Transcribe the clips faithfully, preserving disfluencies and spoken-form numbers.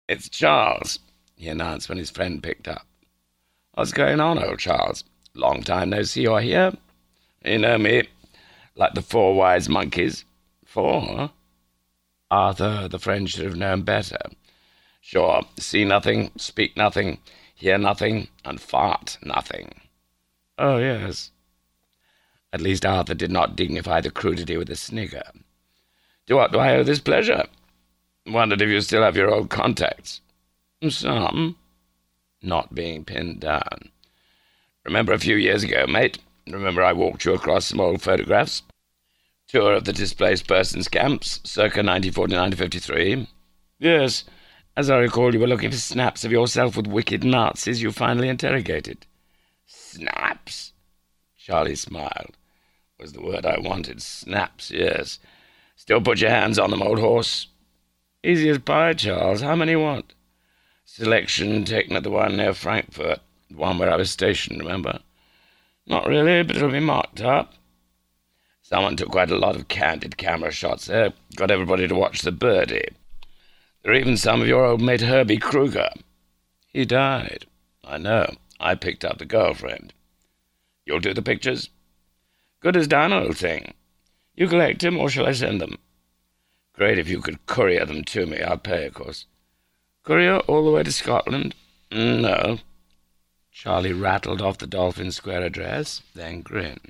"It's Charles," he announced when his friend picked up. "What's going on, old Charles? Long time no see or hear. You know me, like the four wise monkeys." "Four?" Arthur, the friend, should have known better. "Sure, see nothing, speak nothing, hear nothing, and fart nothing." "Oh, yes." At least Arthur did not dignify the crudity with a snigger. "To what do I owe this pleasure? Wondered if you still have your old contacts." "Some." Not being pinned down. "Remember a few years ago, mate? Remember I walked you across some old photographs? Tour of the displaced persons camps, circa nineteen forty-nine to fifty-three. "Yes. As I recall, you were looking for snaps of yourself with wicked Nazis you finally interrogated." "Snaps?" Charlie smiled. Was the word I wanted. Snaps, yes. "Still put your hands on them, old horse?" "Easy as pie, Charles. How many you want?" "Selection taken at the one near Frankfurt, the one where I was stationed, remember?" "Not really, but it'll be marked up." "Someone took quite a lot of candid camera shots there. Got everybody to watch the birdie. There are even some of your old mate Herbie Kruger." "He died." "I know. I picked up the girlfriend." "You'll do the pictures?" "Good as done, old thing. You collect them, or shall I send them?" "Great if you could courier them to me. I'll pay, of course." "Courier all the way to Scotland?" "No." Charlie rattled off the Dolphin Square address, then grinned.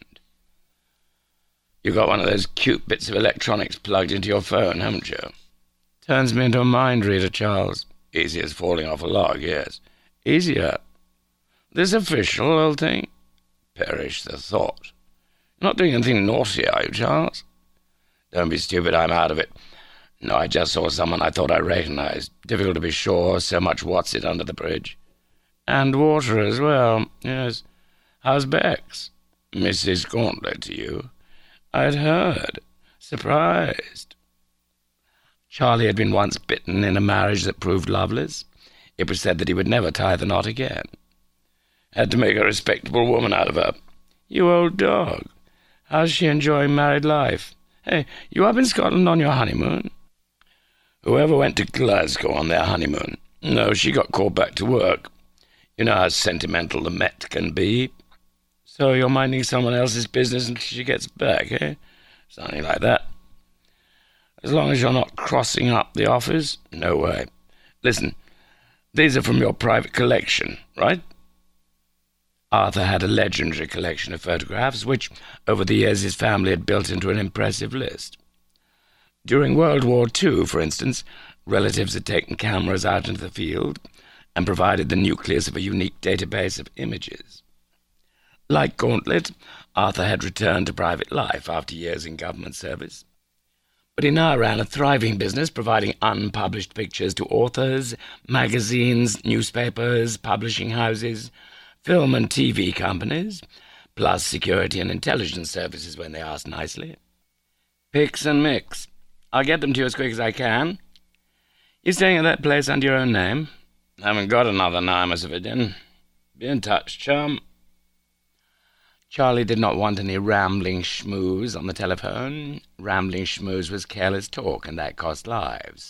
"You got one of those cute bits of electronics plugged into your phone, haven't you?" "Turns me into a mind reader, Charles." "Easy as falling off a log, yes." "Easier." "This official, old thing?" "Perish the thought." "Not doing anything naughty, are you, Charles?" "Don't be stupid, I'm out of it. No, I just saw someone I thought I recognized. Difficult to be sure, so much what's it under the bridge." "And water as well, yes. How's Bex?" "Missus Gauntlet to you?" "I'd heard. Surprised." Charlie had been once bitten in a marriage that proved loveless. It was said that he would never tie the knot again. "Had to make a respectable woman out of her." "You old dog. How's she enjoying married life? Hey, you up in Scotland on your honeymoon?" "Whoever went to Glasgow on their honeymoon? No, she got called back to work. You know how sentimental the Met can be." "So you're minding someone else's business until she gets back, eh?" "Something like that." "As long as you're not crossing up the office?" "No way. Listen, these are from your private collection, right?" Arthur had a legendary collection of photographs, which, over the years, his family had built into an impressive list. During World War Two, for instance, relatives had taken cameras out into the field and provided the nucleus of a unique database of images. Like Gauntlet, Arthur had returned to private life after years in government service. But he now ran a thriving business providing unpublished pictures to authors, magazines, newspapers, publishing houses, film and T V companies, plus security and intelligence services when they asked nicely. "Pics and mix. I'll get them to you as quick as I can. You staying at that place under your own name?" "Haven't got another now, Mister Vidin. Be in touch, chum." Charlie did not want any rambling schmooze on the telephone. Rambling schmooze was careless talk, and that cost lives.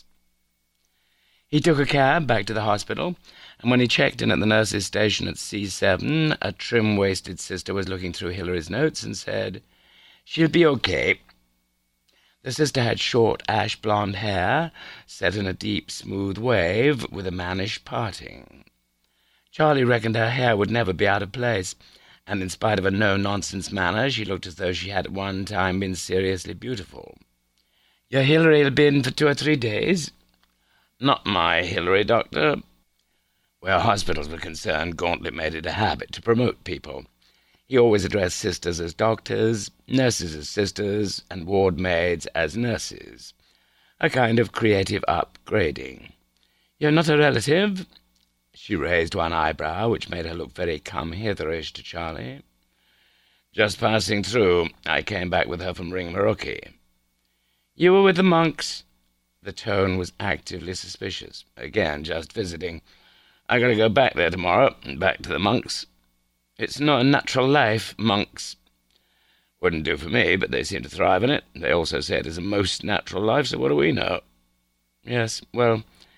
He took a cab back to the hospital, and when he checked in at the nurse's station at C seven, a trim-waisted sister was looking through Hillary's notes and said, "She'll be okay." The sister had short ash-blonde hair, set in a deep, smooth wave, with a mannish parting. Charlie reckoned her hair would never be out of place, and in spite of a no-nonsense manner, she looked as though she had at one time been seriously beautiful. "Your Hillary'll be in for two or three days?" "Not my Hillary, Doctor." Where hospitals were concerned, Gauntlet made it a habit to promote people. He always addressed sisters as doctors, nurses as sisters, and ward maids as nurses. A kind of creative upgrading. "You're not a relative?" She raised one eyebrow, which made her look very come-hitherish to Charlie. "Just passing through. I came back with her from Ringmarookie." "You were with the monks?" The tone was actively suspicious. "Again, just visiting. I gotta go back there tomorrow, and back to the monks." "It's not a natural life, monks." "Wouldn't do for me, but they seem to thrive in it. They also say it is a most natural life, so what do we know?" "Yes, well,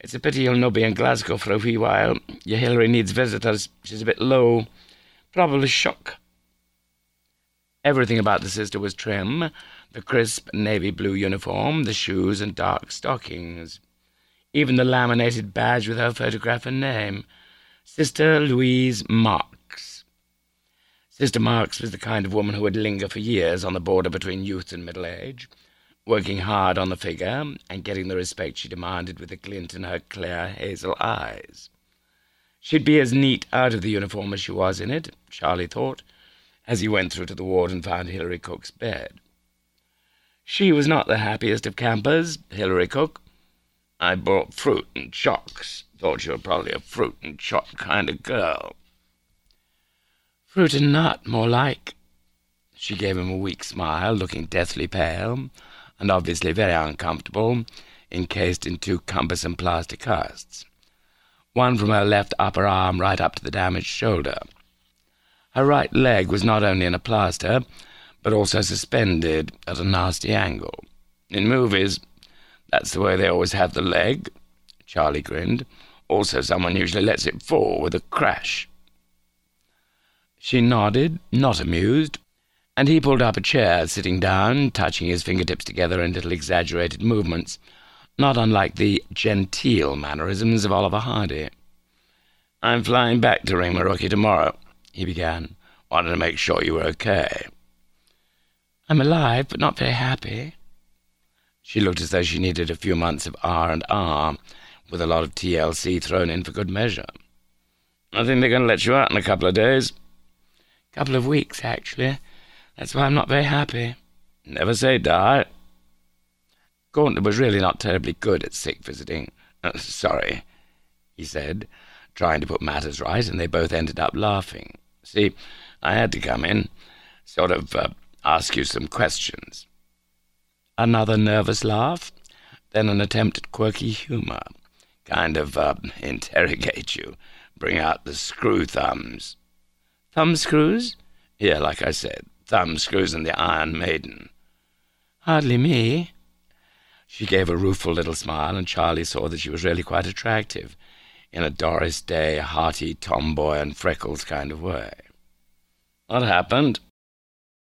It's a pity you'll no be in Glasgow for a wee while. Your Hilary needs visitors. She's a bit low. Probably shook. Everything about the sister was trim, the crisp navy blue uniform, the shoes and dark stockings. Even the laminated badge with her photograph and name. Sister Louise Marks. Sister Marks was the kind of woman who would linger for years on the border between youth and middle age, working hard on the figure and getting the respect she demanded with a glint in her clear hazel eyes. She'd be as neat out of the uniform as she was in it, Charlie thought, as he went through to the ward and found Hilary Cook's bed. She was not the happiest of campers, Hilary Cook. I bought fruit and chocks. Thought you were probably a fruit and choc kind of girl. Fruit and nut, more like. She gave him a weak smile, looking deathly pale, and obviously very uncomfortable, encased in two cumbersome plaster casts, one from her left upper arm right up to the damaged shoulder. Her right leg was not only in a plaster, but also suspended at a nasty angle. In movies, that's the way they always have the leg. Charlie grinned. Also, someone usually lets it fall with a crash. She nodded, not amused, and he pulled up a chair, sitting down, touching his fingertips together in little exaggerated movements, not unlike the genteel mannerisms of Oliver Hardy. "I'm flying back to Ringarook tomorrow," he began. "Wanted to make sure you were okay." "I'm alive, but not very happy." She looked as though she needed a few months of R and R, with a lot of T L C thrown in for good measure. "I think they're going to let you out in a couple of days." "Couple of weeks, actually. That's why I'm not very happy." "Never say die." Gauntlet was really not terribly good at sick visiting. Uh, sorry, he said, trying to put matters right, and they both ended up laughing. "See, I had to come in, sort of uh, ask you some questions." Another nervous laugh, then an attempt at quirky humour. Kind of uh, interrogate you, bring out the screw thumbs. "Thumb screws?" "Yeah, like I said, thumb screws and the Iron Maiden." "Hardly me." She gave a rueful little smile, and Charlie saw that she was really quite attractive, in a Doris Day, hearty, tomboy and freckles kind of way. "What happened?"